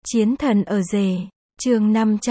Chiến thần ở rể, chương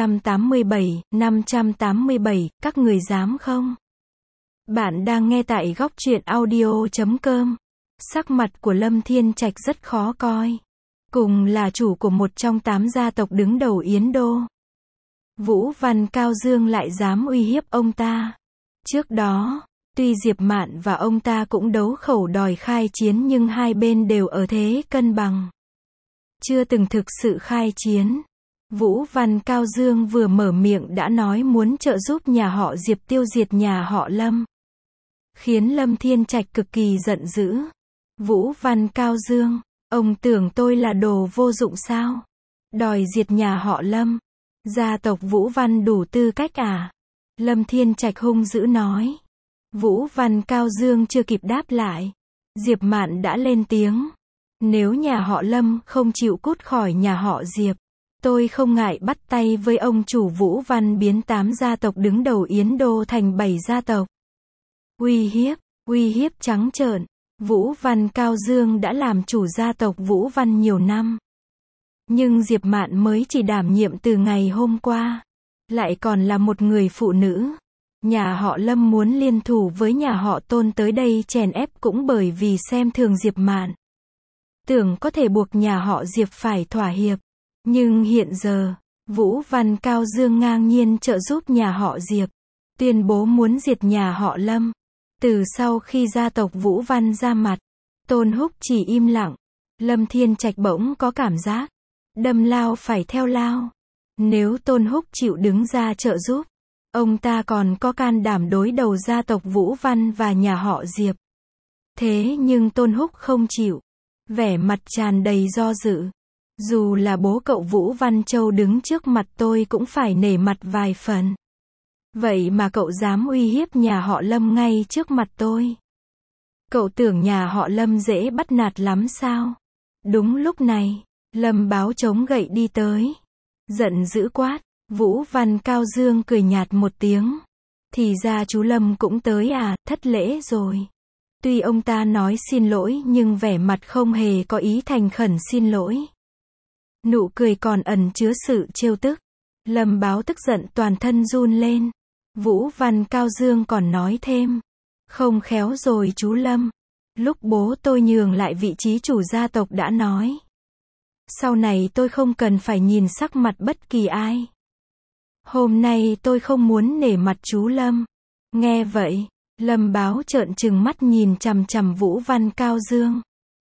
587, các người dám không? Bạn đang nghe tại góc truyện audio.com. Sắc mặt của Lâm Thiên Trạch rất khó coi. Cùng là chủ của một trong 8 gia tộc đứng đầu Yến Đô. Vũ Văn Cao Dương lại dám uy hiếp ông ta. Trước đó, tuy Diệp Mạn và ông ta cũng đấu khẩu đòi khai chiến nhưng hai bên đều ở thế cân bằng. Chưa từng thực sự khai chiến. Vũ Văn Cao Dương vừa mở miệng đã nói muốn trợ giúp nhà họ Diệp tiêu diệt nhà họ Lâm. Khiến Lâm Thiên Trạch cực kỳ giận dữ. Vũ Văn Cao Dương, ông tưởng tôi là đồ vô dụng sao? Đòi diệt nhà họ Lâm. Gia tộc Vũ Văn đủ tư cách à? Lâm Thiên Trạch hung dữ nói. Vũ Văn Cao Dương chưa kịp đáp lại. Diệp Mạn đã lên tiếng. Nếu nhà họ Lâm không chịu cút khỏi nhà họ Diệp, tôi không ngại bắt tay với ông chủ Vũ Văn biến 8 gia tộc đứng đầu Yến Đô thành 7 gia tộc. Uy hiếp trắng trợn. Vũ Văn Cao Dương đã làm chủ gia tộc Vũ Văn nhiều năm. Nhưng Diệp Mạn mới chỉ đảm nhiệm từ ngày hôm qua. Lại còn là một người phụ nữ. Nhà họ Lâm muốn liên thủ với nhà họ Tôn tới đây chèn ép cũng bởi vì xem thường Diệp Mạn. Tưởng có thể buộc nhà họ Diệp phải thỏa hiệp. Nhưng hiện giờ, Vũ Văn Cao Dương ngang nhiên trợ giúp nhà họ Diệp. Tuyên bố muốn diệt nhà họ Lâm. Từ sau khi gia tộc Vũ Văn ra mặt, Tôn Húc chỉ im lặng. Lâm Thiên Trạch bỗng có cảm giác. Đâm lao phải theo lao. Nếu Tôn Húc chịu đứng ra trợ giúp, ông ta còn có can đảm đối đầu gia tộc Vũ Văn và nhà họ Diệp. Thế nhưng Tôn Húc không chịu. Vẻ mặt tràn đầy do dự. Dù là bố cậu Vũ Văn Châu đứng trước mặt tôi cũng phải nể mặt vài phần. Vậy mà cậu dám uy hiếp nhà họ Lâm ngay trước mặt tôi. Cậu tưởng nhà họ Lâm dễ bắt nạt lắm sao? Đúng lúc này, Lâm Báo chống gậy đi tới. Giận dữ quát. Vũ Văn Cao Dương cười nhạt một tiếng. Thì ra chú Lâm cũng tới à, thất lễ rồi. Tuy ông ta nói xin lỗi nhưng vẻ mặt không hề có ý thành khẩn xin lỗi. Nụ cười còn ẩn chứa sự trêu tức. Lâm Báo tức giận toàn thân run lên. Vũ Văn Cao Dương còn nói thêm. Không khéo rồi chú Lâm. Lúc bố tôi nhường lại vị trí chủ gia tộc đã nói. Sau này tôi không cần phải nhìn sắc mặt bất kỳ ai. Hôm nay tôi không muốn nể mặt chú Lâm. Nghe vậy, Lâm Báo trợn trừng mắt nhìn chằm chằm Vũ Văn Cao Dương.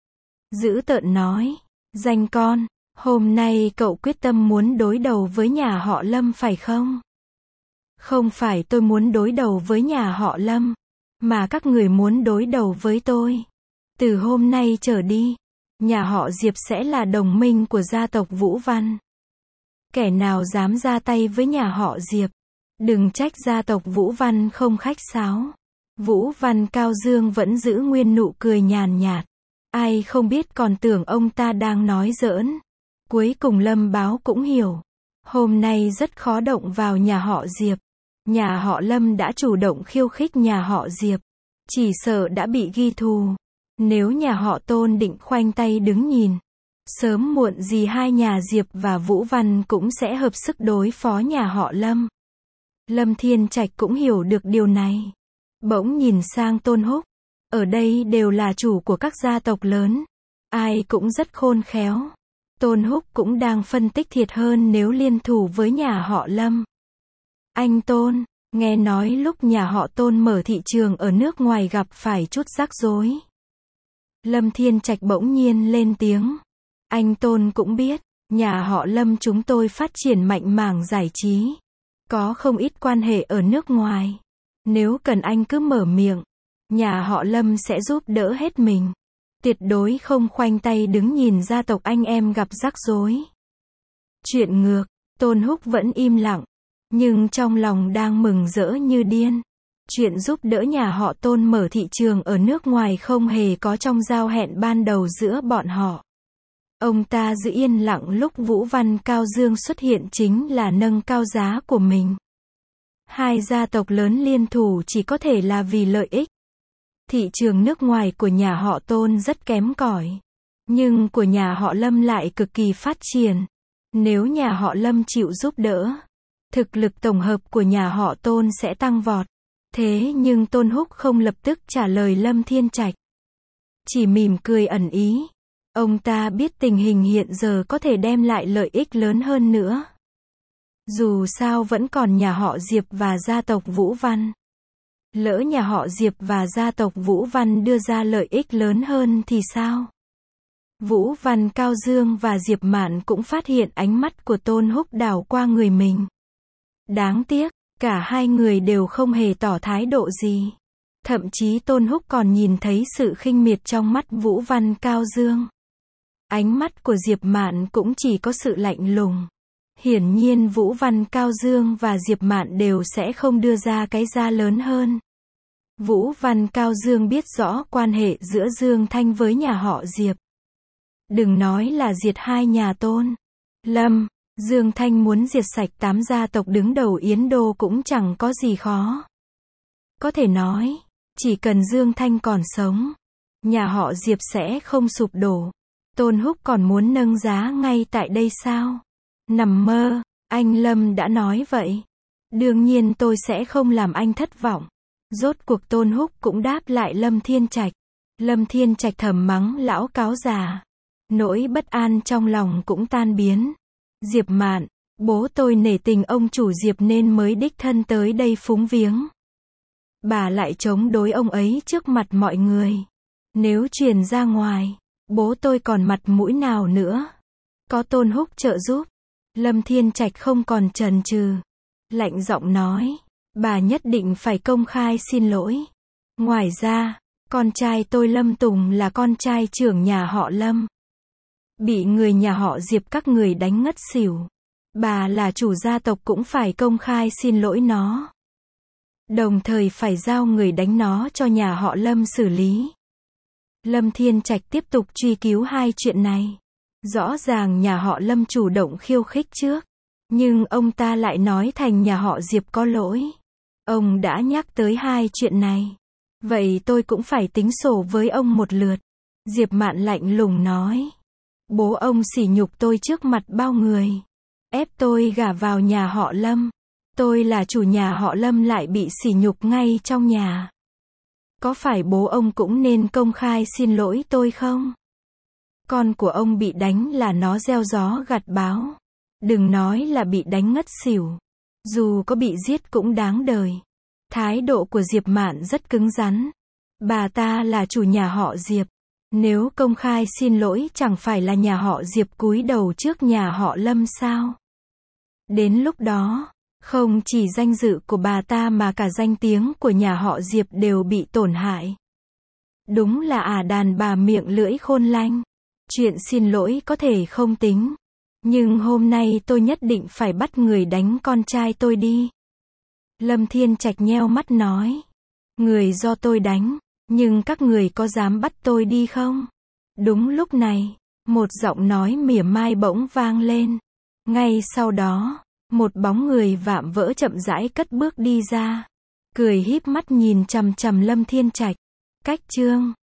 Dữ tợn nói. Danh con, hôm nay cậu quyết tâm muốn đối đầu với nhà họ Lâm phải không? Không phải tôi muốn đối đầu với nhà họ Lâm, mà các người muốn đối đầu với tôi. Từ hôm nay trở đi, nhà họ Diệp sẽ là đồng minh của gia tộc Vũ Văn. Kẻ nào dám ra tay với nhà họ Diệp, đừng trách gia tộc Vũ Văn không khách sáo. Vũ Văn Cao Dương vẫn giữ nguyên nụ cười nhàn nhạt. Ai không biết còn tưởng ông ta đang nói giỡn. Cuối cùng Lâm Báo cũng hiểu. Hôm nay rất khó động vào nhà họ Diệp. Nhà họ Lâm đã chủ động khiêu khích nhà họ Diệp. Chỉ sợ đã bị ghi thù. Nếu nhà họ Tôn định khoanh tay đứng nhìn, sớm muộn gì hai nhà Diệp và Vũ Văn cũng sẽ hợp sức đối phó nhà họ Lâm. Lâm Thiên Trạch cũng hiểu được điều này. Bỗng nhìn sang Tôn Húc. Ở đây đều là chủ của các gia tộc lớn. Ai cũng rất khôn khéo. Tôn Húc cũng đang phân tích thiệt hơn nếu liên thủ với nhà họ Lâm. Anh Tôn, nghe nói lúc nhà họ Tôn mở thị trường ở nước ngoài gặp phải chút rắc rối. Lâm Thiên Trạch bỗng nhiên lên tiếng. Anh Tôn cũng biết, nhà họ Lâm chúng tôi phát triển mạnh mảng giải trí. Có không ít quan hệ ở nước ngoài. Nếu cần anh cứ mở miệng. Nhà họ Lâm sẽ giúp đỡ hết mình. Tuyệt đối không khoanh tay đứng nhìn gia tộc anh em gặp rắc rối. Chuyện ngược, Tôn Húc vẫn im lặng. Nhưng trong lòng đang mừng rỡ như điên. Chuyện giúp đỡ nhà họ Tôn mở thị trường ở nước ngoài không hề có trong giao hẹn ban đầu giữa bọn họ. Ông ta giữ yên lặng lúc Vũ Văn Cao Dương xuất hiện chính là nâng cao giá của mình. Hai gia tộc lớn liên thủ chỉ có thể là vì lợi ích. Thị trường nước ngoài của nhà họ Tôn rất kém cỏi. Nhưng của nhà họ Lâm lại cực kỳ phát triển. Nếu nhà họ Lâm chịu giúp đỡ, thực lực tổng hợp của nhà họ Tôn sẽ tăng vọt. Thế nhưng Tôn Húc không lập tức trả lời Lâm Thiên Trạch. Chỉ mỉm cười ẩn ý. Ông ta biết tình hình hiện giờ có thể đem lại lợi ích lớn hơn nữa. Dù sao vẫn còn nhà họ Diệp và gia tộc Vũ Văn. Lỡ nhà họ Diệp và gia tộc Vũ Văn đưa ra lợi ích lớn hơn thì sao? Vũ Văn Cao Dương và Diệp Mạn cũng phát hiện ánh mắt của Tôn Húc đảo qua người mình. Đáng tiếc, cả hai người đều không hề tỏ thái độ gì. Thậm chí Tôn Húc còn nhìn thấy sự khinh miệt trong mắt Vũ Văn Cao Dương. Ánh mắt của Diệp Mạn cũng chỉ có sự lạnh lùng. Hiển nhiên Vũ Văn Cao Dương và Diệp Mạn đều sẽ không đưa ra cái giá lớn hơn. Vũ Văn Cao Dương biết rõ quan hệ giữa Dương Thanh với nhà họ Diệp. Đừng nói là diệt hai nhà Tôn, Lâm, Dương Thanh muốn diệt sạch 8 gia tộc đứng đầu Yến Đô cũng chẳng có gì khó. Có thể nói, chỉ cần Dương Thanh còn sống, nhà họ Diệp sẽ không sụp đổ. Tôn Húc còn muốn nâng giá ngay tại đây sao? Nằm mơ, anh Lâm đã nói vậy. Đương nhiên tôi sẽ không làm anh thất vọng. Rốt cuộc Tôn Húc cũng đáp lại Lâm Thiên Trạch. Lâm Thiên Trạch thầm mắng lão cáo già. Nỗi bất an trong lòng cũng tan biến. Diệp Mạn, bố tôi nể tình ông chủ Diệp nên mới đích thân tới đây phúng viếng. Bà lại chống đối ông ấy trước mặt mọi người. Nếu truyền ra ngoài, bố tôi còn mặt mũi nào nữa? Có Tôn Húc trợ giúp, Lâm Thiên Trạch không còn chần chừ, lạnh giọng nói, bà nhất định phải công khai xin lỗi. Ngoài ra, con trai tôi Lâm Tùng là con trai trưởng nhà họ Lâm. Bị người nhà họ Diệp các người đánh ngất xỉu. Bà là chủ gia tộc cũng phải công khai xin lỗi nó. Đồng thời phải giao người đánh nó cho nhà họ Lâm xử lý. Lâm Thiên Trạch tiếp tục truy cứu hai chuyện này. Rõ ràng nhà họ Lâm chủ động khiêu khích trước. Nhưng ông ta lại nói thành nhà họ Diệp có lỗi. Ông đã nhắc tới hai chuyện này. Vậy tôi cũng phải tính sổ với ông một lượt. Diệp Mạn lạnh lùng nói. Bố ông sỉ nhục tôi trước mặt bao người. Ép tôi gả vào nhà họ Lâm. Tôi là chủ nhà họ Lâm lại bị sỉ nhục ngay trong nhà. Có phải bố ông cũng nên công khai xin lỗi tôi không? Con của ông bị đánh là nó gieo gió gặt bão. Đừng nói là bị đánh ngất xỉu. Dù có bị giết cũng đáng đời. Thái độ của Diệp Mạn rất cứng rắn. Bà ta là chủ nhà họ Diệp. Nếu công khai xin lỗi chẳng phải là nhà họ Diệp cúi đầu trước nhà họ Lâm sao? Đến lúc đó, không chỉ danh dự của bà ta mà cả danh tiếng của nhà họ Diệp đều bị tổn hại. Đúng là đàn bà miệng lưỡi khôn lanh. Chuyện xin lỗi có thể không tính. Nhưng hôm nay tôi nhất định phải bắt người đánh con trai tôi đi. Lâm Thiên Trạch nheo mắt nói. Người do tôi đánh, nhưng các người có dám bắt tôi đi không? Đúng lúc này, một giọng nói mỉa mai bỗng vang lên. Ngay sau đó, một bóng người vạm vỡ chậm rãi cất bước đi ra. Cười híp mắt nhìn chằm chằm Lâm Thiên Trạch. Cách chương